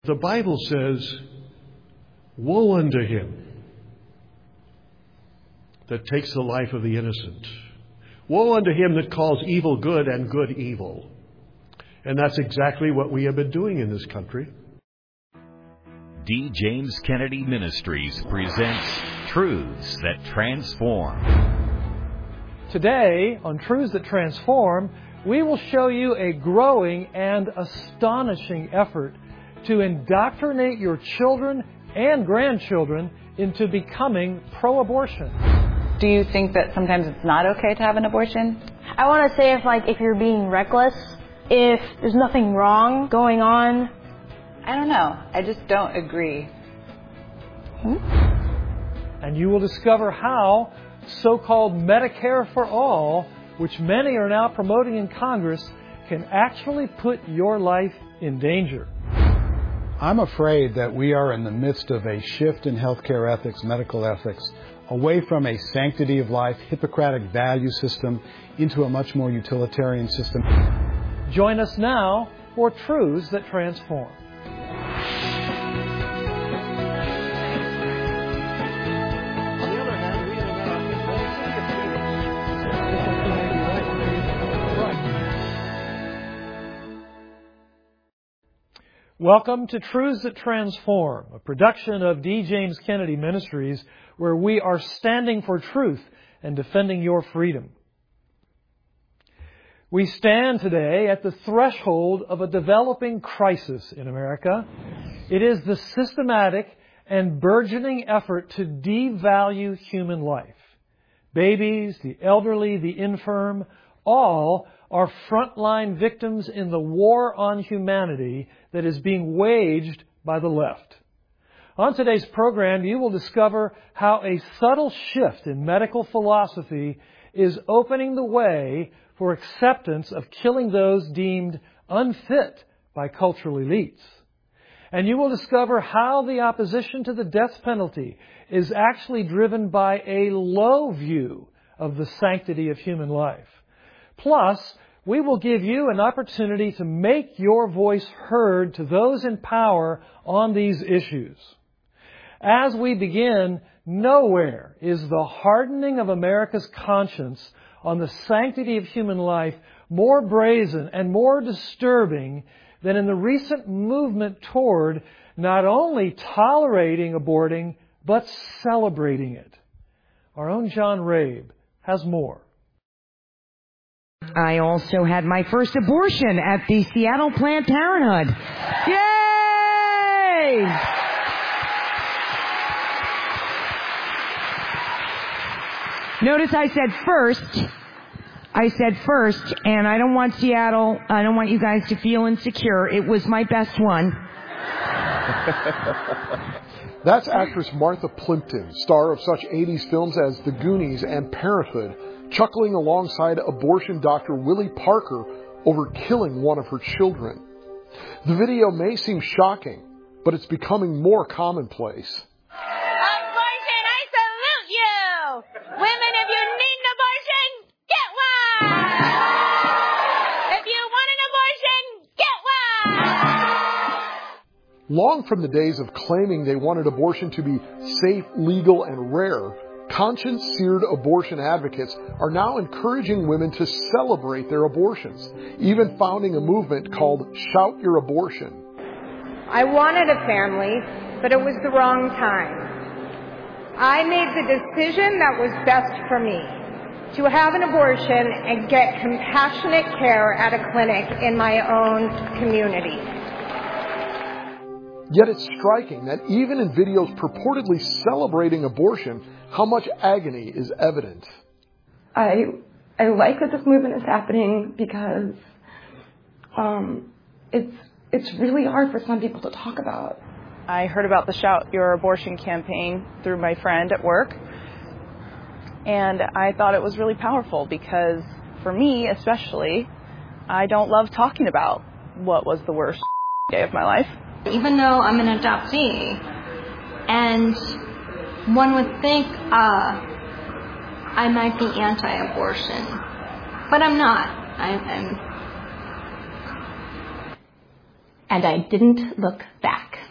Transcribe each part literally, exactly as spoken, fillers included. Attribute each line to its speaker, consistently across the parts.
Speaker 1: The Bible says, woe unto him that takes the life of the innocent. Woe unto him that calls evil good and good evil. And that's exactly what we have been doing in this country.
Speaker 2: D. James Kennedy Ministries presents Truths That Transform.
Speaker 3: Today, on Truths That Transform, we will show you a growing and astonishing effort to indoctrinate your children and grandchildren into becoming pro-abortion.
Speaker 4: Do you think that sometimes it's not okay to have an abortion?
Speaker 5: I want to say if like if you're being reckless, if there's nothing wrong going on.
Speaker 4: I don't know. I just don't agree.
Speaker 5: Hmm?
Speaker 3: And you will discover how so-called Medicare for All, which many are now promoting in Congress, can actually put your life in danger.
Speaker 6: I'm afraid that we are in the midst of a shift in healthcare ethics, medical ethics, away from a sanctity of life, Hippocratic value system into a much more utilitarian system.
Speaker 3: Join us now for Truths That Transform. Welcome to Truths That Transform, a production of D. James Kennedy Ministries, where we are standing for truth and defending your freedom. We stand today at the threshold of a developing crisis in America. It is the systematic and burgeoning effort to devalue human life. Babies, the elderly, the infirm, all are frontline victims in the war on humanity that is being waged by the left. On today's program, you will discover how a subtle shift in medical philosophy is opening the way for acceptance of killing those deemed unfit by cultural elites. And you will discover how the opposition to the death penalty is actually driven by a low view of the sanctity of human life. Plus, we will give you an opportunity to make your voice heard to those in power on these issues. As we begin, nowhere is the hardening of America's conscience on the sanctity of human life more brazen and more disturbing than in the recent movement toward not only tolerating aborting, but celebrating it. Our own John Rabe has more.
Speaker 7: I also had my first abortion at the Seattle Planned Parenthood. Yay! Notice I said first. I said first, and I don't want Seattle, I don't want you guys to feel insecure. It was my best one.
Speaker 8: That's actress Martha Plimpton, star of such eighties films as The Goonies and Parenthood, chuckling alongside abortion doctor Willie Parker over killing one of her children. The video may seem shocking, but it's becoming more commonplace.
Speaker 9: Abortion, I salute you! Women, if you need an abortion, get one! If you want an abortion, get one!
Speaker 8: Long from the days of claiming they wanted abortion to be safe, legal, and rare, conscience-seared abortion advocates are now encouraging women to celebrate their abortions, even founding a movement called Shout Your Abortion.
Speaker 10: I wanted a family, but it was the wrong time. I made the decision that was best for me, to have an abortion and get compassionate care at a clinic in my own community.
Speaker 8: Yet it's striking that even in videos purportedly celebrating abortion, how much agony is evident.
Speaker 11: I I like that this movement is happening because um, it's it's really hard for some people to talk about.
Speaker 4: I heard about the Shout Your Abortion campaign through my friend at work, and I thought it was really powerful because, for me especially, I don't love talking about what was the worst day of my life.
Speaker 12: Even though I'm an adoptee, and one would think uh, I might be anti-abortion, but I'm not. I, I'm...
Speaker 13: And I didn't look back.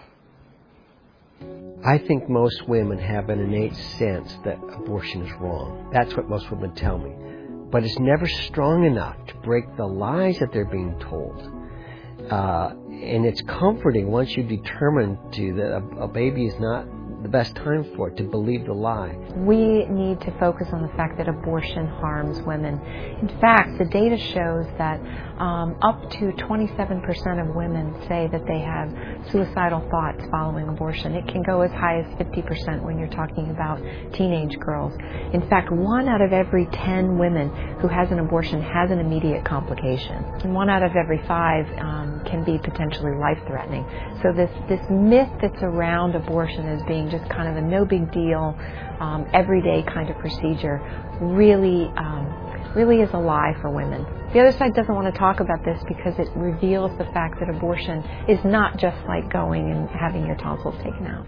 Speaker 13: I think most women have an innate sense that abortion is wrong. That's what most women tell me. But it's never strong enough to break the lies that they're being told. Uh, and it's comforting once you determine to that a, a baby is not the best time for it, to believe the lie.
Speaker 14: We need to focus on the fact that abortion harms women. In fact, the data shows that um, up to twenty-seven percent of women say that they have suicidal thoughts following abortion. It can go as high as fifty percent when you're talking about teenage girls. In fact, one out of every ten women who has an abortion has an immediate complication. And one out of every five um, can be potentially life-threatening. So this, this myth that's around abortion as being just kind of a no big deal, um, everyday kind of procedure really, um, really is a lie for women. The other side doesn't want to talk about this because it reveals the fact that abortion is not just like going and having your tonsils taken out.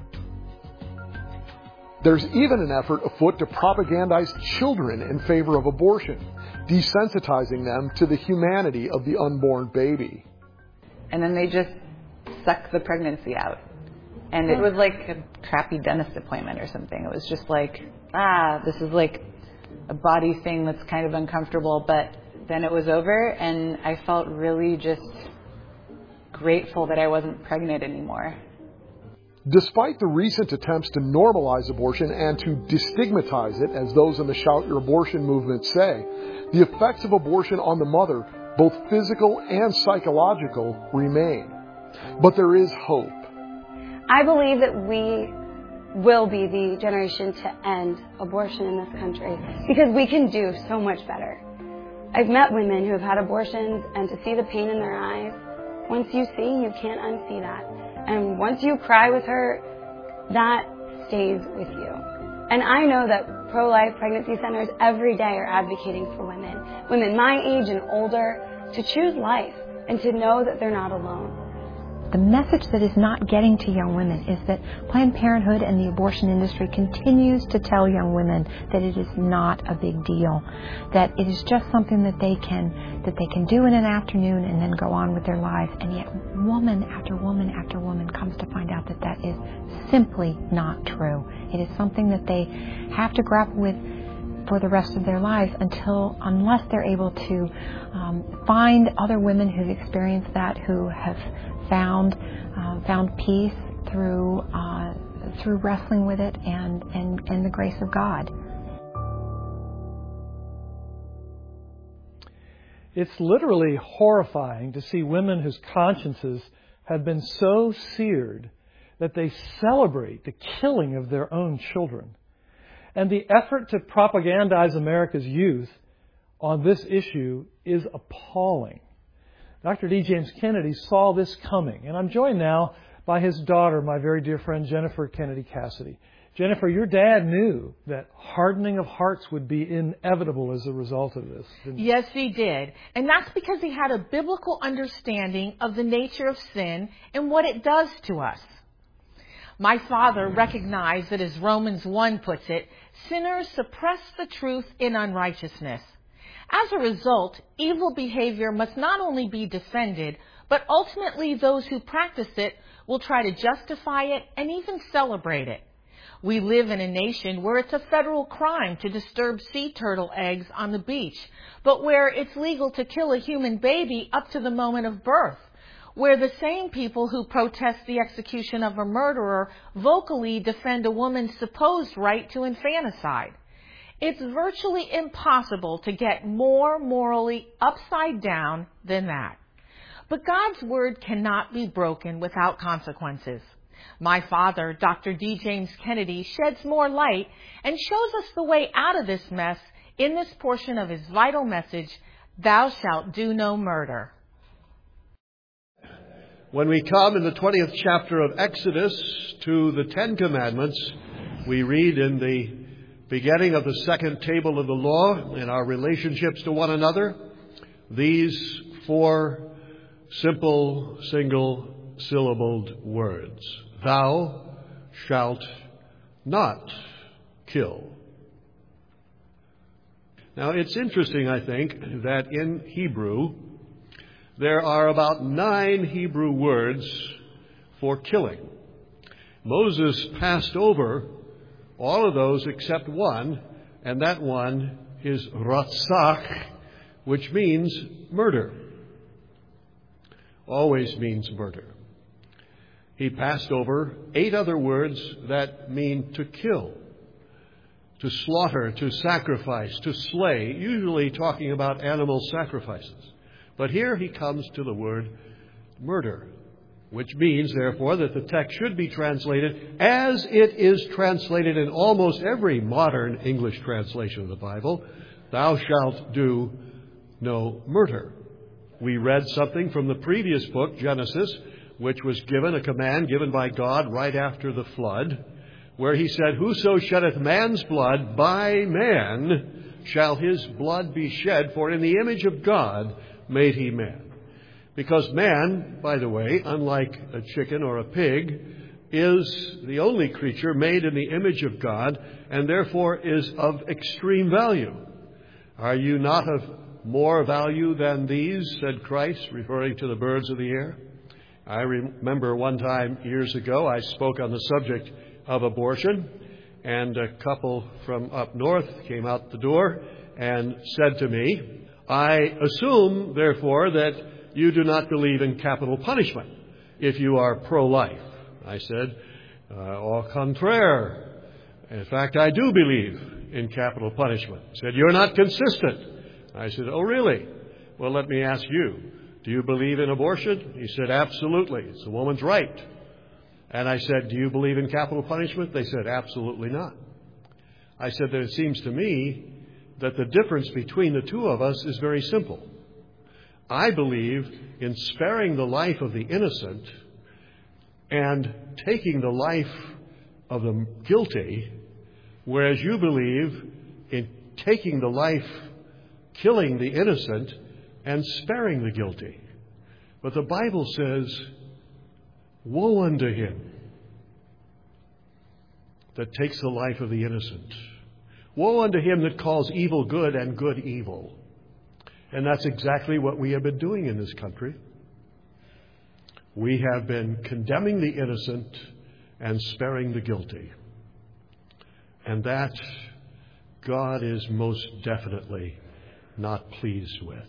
Speaker 8: There's even an effort afoot to propagandize children in favor of abortion, desensitizing them to the humanity of the unborn baby.
Speaker 15: And then they just suck the pregnancy out. And it was like a crappy dentist appointment or something. It was just like, ah, this is like a body thing that's kind of uncomfortable. But then it was over, and I felt really just grateful that I wasn't pregnant anymore.
Speaker 8: Despite the recent attempts to normalize abortion and to destigmatize it, as those in the Shout Your Abortion movement say, the effects of abortion on the mother, both physical and psychological, remain. But there is hope.
Speaker 16: I believe that we will be the generation to end abortion in this country because we can do so much better. I've met women who have had abortions, and to see the pain in their eyes, once you see, you can't unsee that. And once you cry with her, that stays with you. And I know that pro-life pregnancy centers every day are advocating for women, women my age and older, to choose life and to know that they're not alone.
Speaker 14: The message that is not getting to young women is that Planned Parenthood and the abortion industry continues to tell young women that it is not a big deal, that it is just something that they can that they can do in an afternoon and then go on with their lives. And yet woman after woman after woman comes to find out that that is simply not true. It is something that they have to grapple with for the rest of their lives until, unless they're able to um, find other women who've experienced that, who have found uh, found peace through uh, through wrestling with it and, and, and the grace of God.
Speaker 3: It's literally horrifying to see women whose consciences have been so seared that they celebrate the killing of their own children. And the effort to propagandize America's youth on this issue is appalling. Doctor D. James Kennedy saw this coming, and I'm joined now by his daughter, my very dear friend Jennifer Kennedy Cassidy. Jennifer, your dad knew that hardening of hearts would be inevitable as a result of this, didn't he?
Speaker 17: Yes, he did. And that's because he had a biblical understanding of the nature of sin and what it does to us. My father recognized that, as Romans one puts it, sinners suppress the truth in unrighteousness. As a result, evil behavior must not only be defended, but ultimately those who practice it will try to justify it and even celebrate it. We live in a nation where it's a federal crime to disturb sea turtle eggs on the beach, but where it's legal to kill a human baby up to the moment of birth, where the same people who protest the execution of a murderer vocally defend a woman's supposed right to infanticide. It's virtually impossible to get more morally upside down than that. But God's word cannot be broken without consequences. My father, Doctor D. James Kennedy, sheds more light and shows us the way out of this mess in this portion of his vital message, Thou shalt do no murder.
Speaker 1: When we come in the twentieth chapter of Exodus to the Ten Commandments, we read in the beginning of the second table of the law, in our relationships to one another, these four simple, single-syllabled words. Thou shalt not kill. Now, it's interesting, I think, that in Hebrew, there are about nine Hebrew words for killing. Moses passed over all of those except one, and that one is ratzach, which means murder. Always means murder. He passed over eight other words that mean to kill, to slaughter, to sacrifice, to slay, usually talking about animal sacrifices. But here he comes to the word murder, which means, therefore, that the text should be translated as it is translated in almost every modern English translation of the Bible, thou shalt do no murder. We read something from the previous book, Genesis, which was given, a command given by God right after the flood, where he said, whoso sheddeth man's blood, by man shall his blood be shed, for in the image of God made he man. Because man, by the way, unlike a chicken or a pig, is the only creature made in the image of God and therefore is of extreme value. Are you not of more value than these, said Christ, referring to the birds of the air? I remember one time years ago I spoke on the subject of abortion, and a couple from up north came out the door and said to me, I assume, therefore, that you do not believe in capital punishment if you are pro-life. I said, uh, au contraire. In fact, I do believe in capital punishment. He said, you're not consistent. I said, oh, really? Well, let me ask you, do you believe in abortion? He said, absolutely. It's a woman's right. And I said, do you believe in capital punishment? They said, absolutely not. I said that it seems to me that the difference between the two of us is very simple. I believe in sparing the life of the innocent and taking the life of the guilty, whereas you believe in taking the life, killing the innocent, and sparing the guilty. But the Bible says, woe unto him that takes the life of the innocent. Woe unto him that calls evil good and good evil. And that's exactly what we have been doing in this country. We have been condemning the innocent and sparing the guilty. And that God is most definitely not pleased with.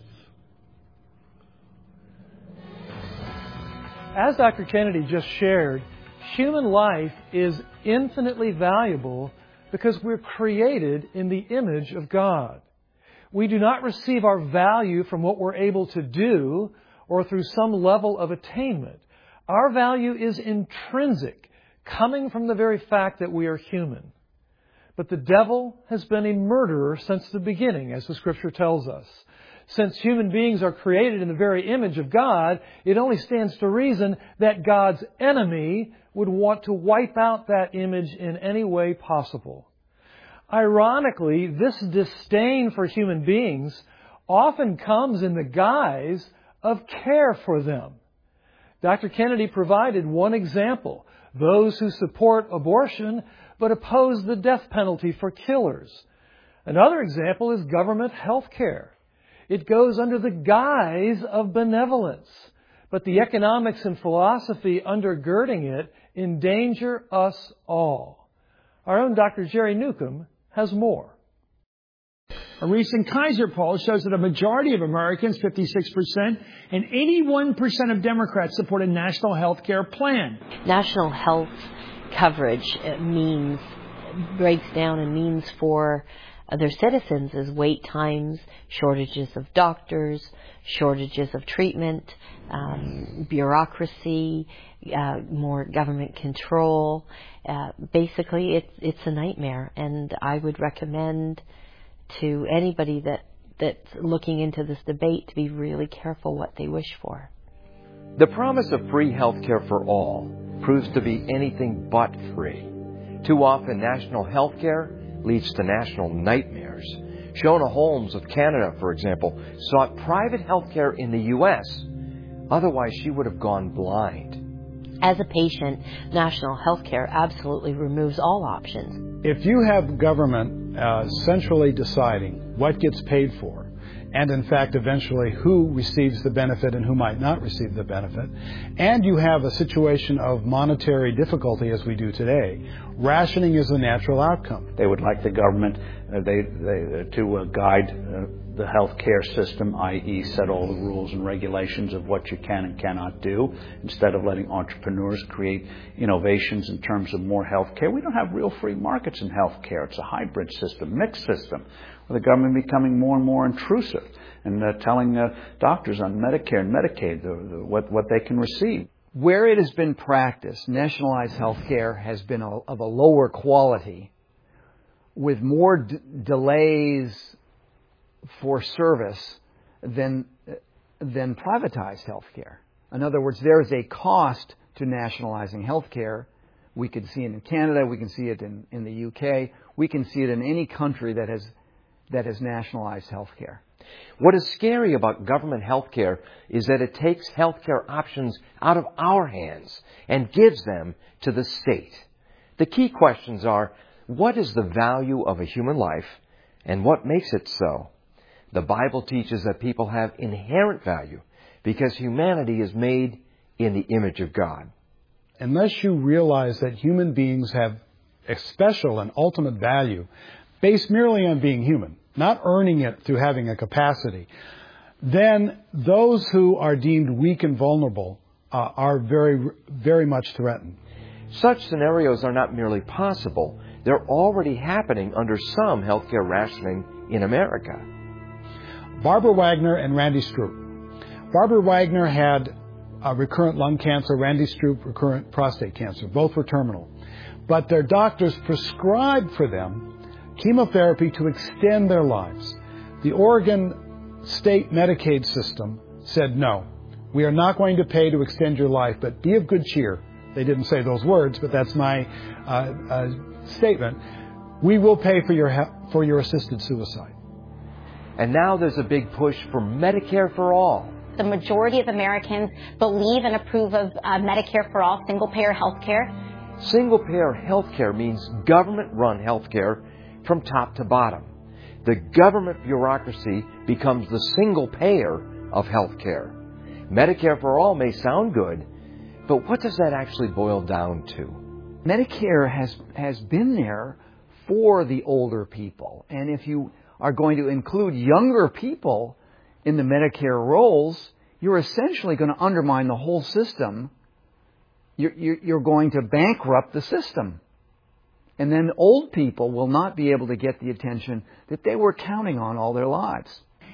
Speaker 3: As Doctor Kennedy just shared, human life is infinitely valuable because we're created in the image of God. We do not receive our value from what we're able to do or through some level of attainment. Our value is intrinsic, coming from the very fact that we are human. But the devil has been a murderer since the beginning, as the Scripture tells us. Since human beings are created in the very image of God, it only stands to reason that God's enemy would want to wipe out that image in any way possible. Ironically, this disdain for human beings often comes in the guise of care for them. Doctor Kennedy provided one example: those who support abortion but oppose the death penalty for killers. Another example is government health care. It goes under the guise of benevolence, but the economics and philosophy undergirding it endanger us all. Our own Doctor Jerry Newcomb has more.
Speaker 18: A recent Kaiser poll shows that a majority of Americans, fifty-six percent, and eighty-one percent of Democrats support a national health care plan.
Speaker 19: National health coverage means, breaks down and means for their citizens is wait times, shortages of doctors, shortages of treatment, um, bureaucracy, uh, more government control. Uh, basically, it's it's a nightmare, and I would recommend to anybody that that's looking into this debate to be really careful what they wish for.
Speaker 20: The promise of free health care for all proves to be anything but free. Too often, national health care leads to national nightmares. Shona Holmes of Canada, for example, sought private health care in the U S Otherwise, she would have gone blind.
Speaker 19: As a patient, national health care absolutely removes all options.
Speaker 6: If you have government uh, centrally deciding what gets paid for, and in fact eventually who receives the benefit and who might not receive the benefit. And you have a situation of monetary difficulty as we do today. Rationing is a natural outcome.
Speaker 21: They would like the government uh, they, they, uh, to uh, guide uh, the health care system, that is set all the rules and regulations of what you can and cannot do, instead of letting entrepreneurs create innovations in terms of more health care. We don't have real free markets in health care. It's a hybrid system, mixed system, with the government becoming more and more intrusive and uh, telling uh, doctors on Medicare and Medicaid the, the, what, what they can receive.
Speaker 22: Where it has been practiced, nationalized health care has been a, of a lower quality, with more d- delays for service than than privatized health care. In other words, there is a cost to nationalizing health care. We can see it in Canada, we can see it in, in the U K, we can see it in any country that has that has nationalized health care.
Speaker 20: What is scary about government health care is that it takes health care options out of our hands and gives them to the state. The key questions are, what is the value of a human life and what makes it so? The Bible teaches that people have inherent value because humanity is made in the image of God.
Speaker 6: Unless you realize that human beings have a special and ultimate value based merely on being human, not earning it through having a capacity, then those who are deemed weak and vulnerable uh, are very, very much threatened.
Speaker 20: Such scenarios are not merely possible, they're already happening under some healthcare rationing in America.
Speaker 6: Barbara Wagner and Randy Stroop. Barbara Wagner had uh, recurrent lung cancer, Randy Stroop recurrent prostate cancer. Both were terminal. But their doctors prescribed for them chemotherapy to extend their lives. The Oregon state Medicaid system said, no, we are not going to pay to extend your life, but be of good cheer. They didn't say those words, but that's my uh, uh, statement. We will pay for your he- for your assisted suicide.
Speaker 20: And now there's a big push for Medicare for all.
Speaker 23: The majority of Americans believe and approve of uh, Medicare for all, single-payer health care.
Speaker 20: Single-payer health care means government-run health care from top to bottom. The government bureaucracy becomes the single payer of health care. Medicare for all may sound good, but what does that actually boil down to?
Speaker 22: Medicare has, has been there for the older people. And if you are going to include younger people in the Medicare rolls, you're essentially going to undermine the whole system. You're, you're, you're going to bankrupt the system. And then old people will not be able to get the attention that they were counting on all their lives.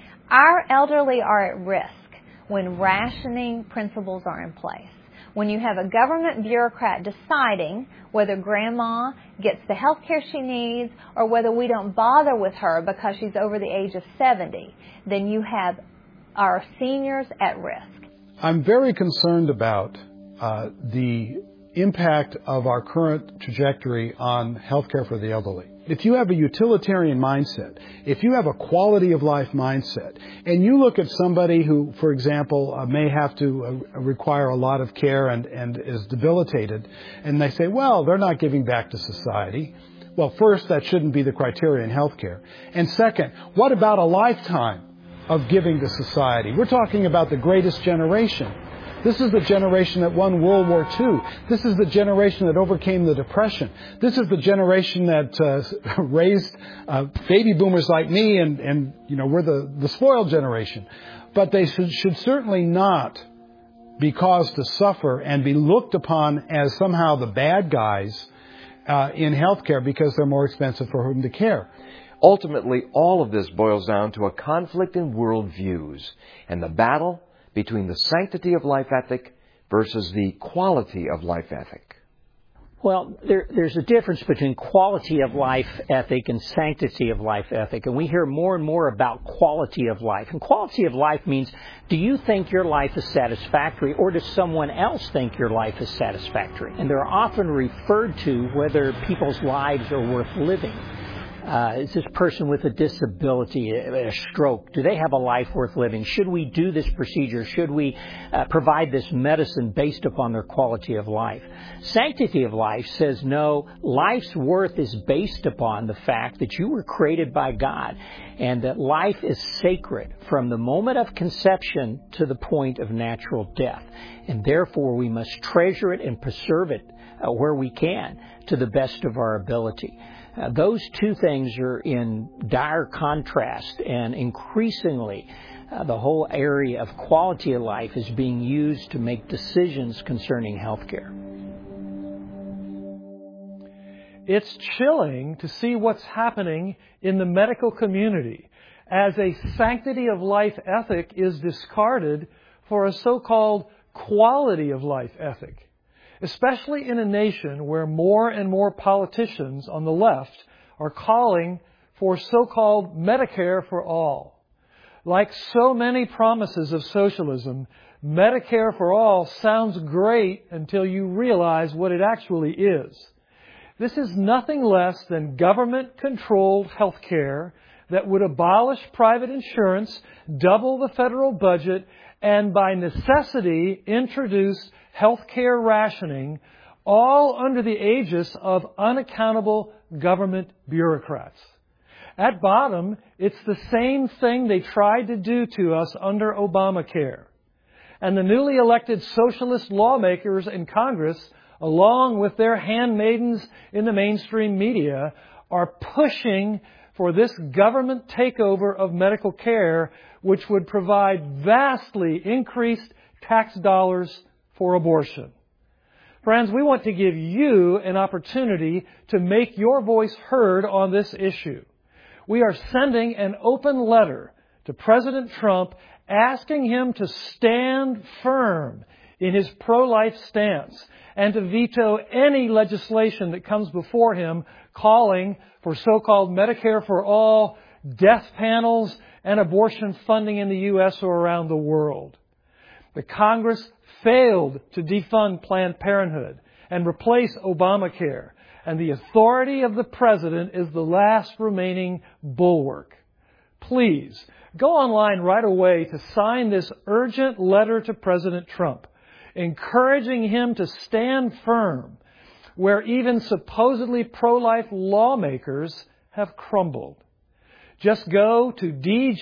Speaker 14: Our elderly are at risk when rationing principles are in place. When you have a government bureaucrat deciding whether grandma gets the health care she needs or whether we don't bother with her because she's over the age of seventy, then you have our seniors at risk.
Speaker 6: I'm very concerned about uh, the impact of our current trajectory on healthcare for the elderly. If you have a utilitarian mindset, if you have a quality of life mindset, and you look at somebody who, for example, uh, may have to uh, require a lot of care and, and is debilitated, and they say, well, they're not giving back to society. Well, first, that shouldn't be the criteria in healthcare. And second, what about a lifetime of giving to society? We're talking about the greatest generation. This is the generation that won World War Two. This is the generation that overcame the Depression. This is the generation that uh, raised uh, baby boomers like me, and, and you know, we're the, the spoiled generation. But they should, should certainly not be caused to suffer and be looked upon as somehow the bad guys uh, in healthcare because they're more expensive for whom to care.
Speaker 20: Ultimately, all of this boils down to a conflict in worldviews and the battle between the sanctity of life ethic versus the quality of life ethic.
Speaker 24: Well, there, there's a difference between quality of life ethic and sanctity of life ethic. And we hear more and more about quality of life. And quality of life means, do you think your life is satisfactory, or does someone else think your life is satisfactory? And they're often referred to whether people's lives are worth living. Uh, is this person with a disability, a stroke, do they have a life worth living? Should we do this procedure? Should we uh, provide this medicine based upon their quality of life? Sanctity of life says no, life's worth is based upon the fact that you were created by God and that life is sacred from the moment of conception to the point of natural death. And therefore we must treasure it and preserve it uh, where we can to the best of our ability. Uh, those two things are in dire contrast, and increasingly uh, the whole area of quality of life is being used to make decisions concerning health care.
Speaker 3: It's chilling to see what's happening in the medical community as a sanctity of life ethic is discarded for a so-called quality of life ethic, especially in a nation where more and more politicians on the left are calling for so-called Medicare for all. Like so many promises of socialism, Medicare for all sounds great until you realize what it actually is. This is nothing less than government-controlled health care that would abolish private insurance, double the federal budget, and by necessity introduce health care rationing, all under the aegis of unaccountable government bureaucrats. At bottom, it's the same thing they tried to do to us under Obamacare. And the newly elected socialist lawmakers in Congress, along with their handmaidens in the mainstream media, are pushing for this government takeover of medical care, which would provide vastly increased tax dollars for abortion. Friends, we want to give you an opportunity to make your voice heard on this issue. We are sending an open letter to President Trump asking him to stand firm in his pro-life stance and to veto any legislation that comes before him calling for so-called Medicare for all, death panels, and abortion funding in the U S or around the world. The Congress failed to defund Planned Parenthood and replace Obamacare, and the authority of the President is the last remaining bulwark. Please, go online right away to sign this urgent letter to President Trump, encouraging him to stand firm where even supposedly pro-life lawmakers have crumbled. Just go to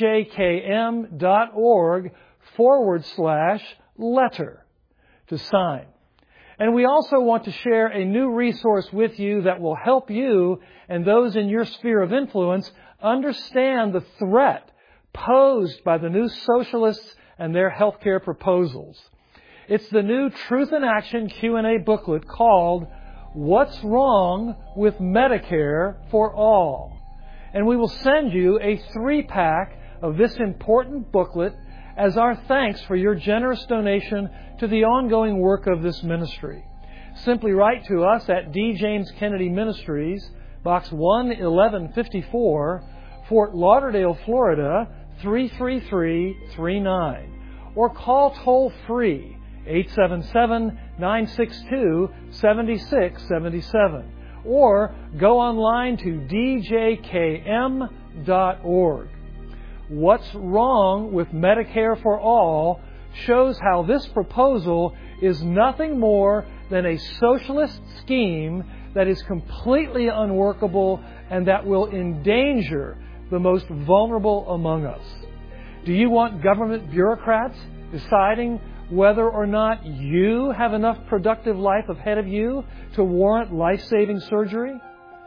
Speaker 3: djkm.org forward slash letter to sign. And we also want to share a new resource with you that will help you and those in your sphere of influence understand the threat posed by the new socialists and their healthcare proposals. It's the new Truth in Action Q and A booklet called What's Wrong with Medicare for All? And we will send you a three-pack of this important booklet as our thanks for your generous donation to the ongoing work of this ministry. Simply write to us at D. James Kennedy Ministries, Box one eleven fifty-four, Fort Lauderdale, Florida, three three three three nine. Or call toll-free eight seven seven, nine six two, seven six seven seven. Or go online to d j k m dot org. What's Wrong with Medicare for All shows how this proposal is nothing more than a socialist scheme that is completely unworkable and that will endanger the most vulnerable among us. Do you want government bureaucrats deciding whether or not you have enough productive life ahead of you to warrant life-saving surgery?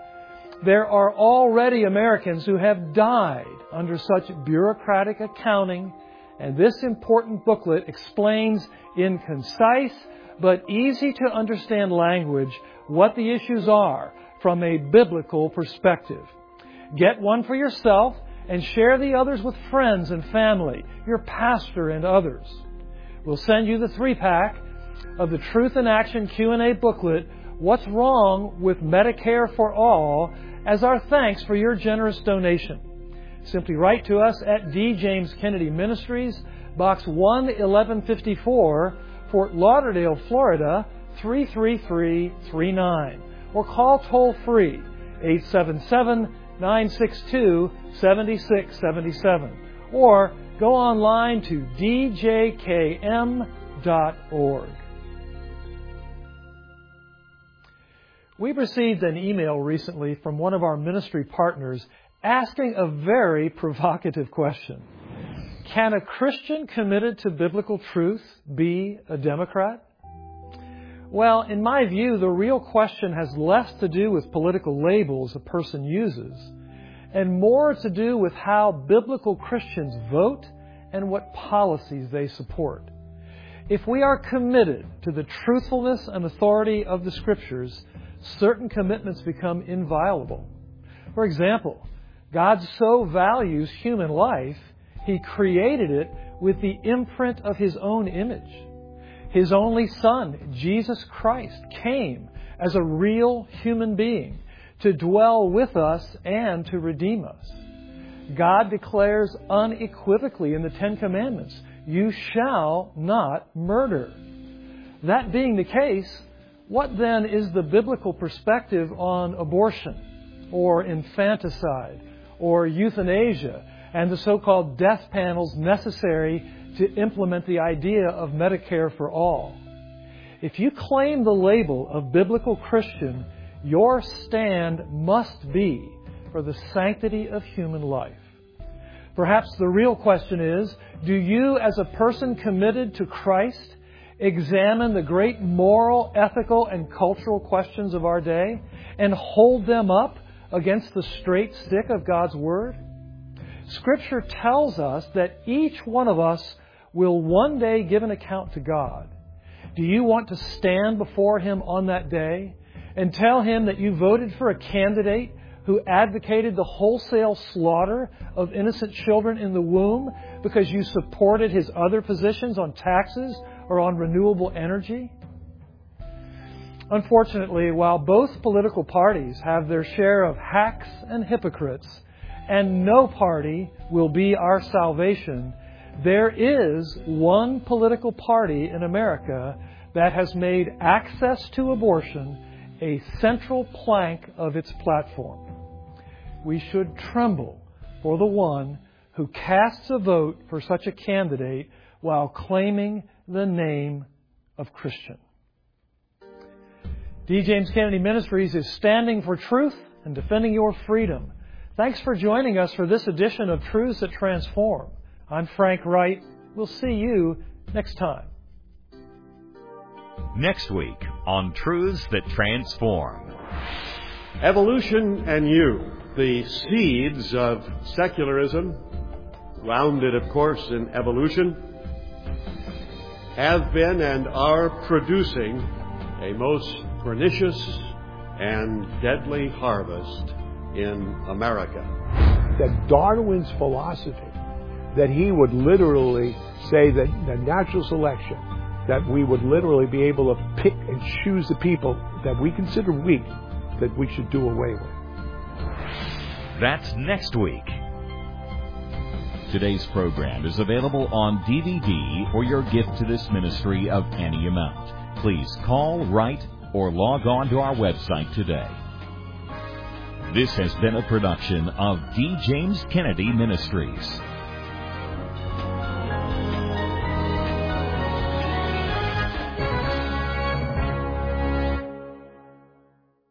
Speaker 3: There are already Americans who have died under such bureaucratic accounting, and this important booklet explains in concise but easy to understand language what the issues are from a biblical perspective. Get one for yourself and share the others with friends and family, your pastor and others. We'll send you the three-pack of the Truth in Action Q and A booklet, What's Wrong with Medicare for All, as our thanks for your generous donation. Simply write to us at D. James Kennedy Ministries, Box one eleven fifty-four, Fort Lauderdale, Florida, three three three three nine. Or call toll-free eight seven seven, nine six two, seven six seven seven. Or go online to d j k m dot org. We received an email recently from one of our ministry partners asking a very provocative question. Can a Christian committed to biblical truth be a Democrat? Well, in my view, the real question has less to do with political labels a person uses and more to do with how biblical Christians vote and what policies they support. If we are committed to the truthfulness and authority of the Scriptures, certain commitments become inviolable. For example, God so values human life, He created it with the imprint of His own image. His only Son, Jesus Christ, came as a real human being to dwell with us and to redeem us. God declares unequivocally in the Ten Commandments, "You shall not murder." That being the case, what then is the biblical perspective on abortion, or infanticide, or euthanasia, and the so-called death panels necessary to implement the idea of Medicare for all? If you claim the label of biblical Christian, your stand must be for the sanctity of human life. Perhaps the real question is, do you as a person committed to Christ examine the great moral, ethical, and cultural questions of our day and hold them up against the straight stick of God's Word? Scripture tells us that each one of us will one day give an account to God. Do you want to stand before Him on that day and tell Him that you voted for a candidate who advocated the wholesale slaughter of innocent children in the womb because you supported his other positions on taxes or on renewable energy? Unfortunately, while both political parties have their share of hacks and hypocrites, and no party will be our salvation, there is one political party in America that has made access to abortion a central plank of its platform. We should tremble for the one who casts a vote for such a candidate while claiming the name of Christian. D. James Kennedy Ministries is standing for truth and defending your freedom. Thanks for joining us for this edition of Truths That Transform. I'm Frank Wright. We'll see you next time.
Speaker 2: Next week on Truths That Transform.
Speaker 1: Evolution and you, the seeds of secularism, grounded, of course, in evolution, have been and are producing a most pernicious and deadly harvest in America.
Speaker 5: That Darwin's philosophy, that he would literally say that the natural selection, that we would literally be able to pick and choose the people that we consider weak, that we should do away with.
Speaker 2: That's next week. Today's program is available on D V D or your gift to this ministry of any amount. Please call, write, or log on to our website today. This has been a production of D. James Kennedy Ministries.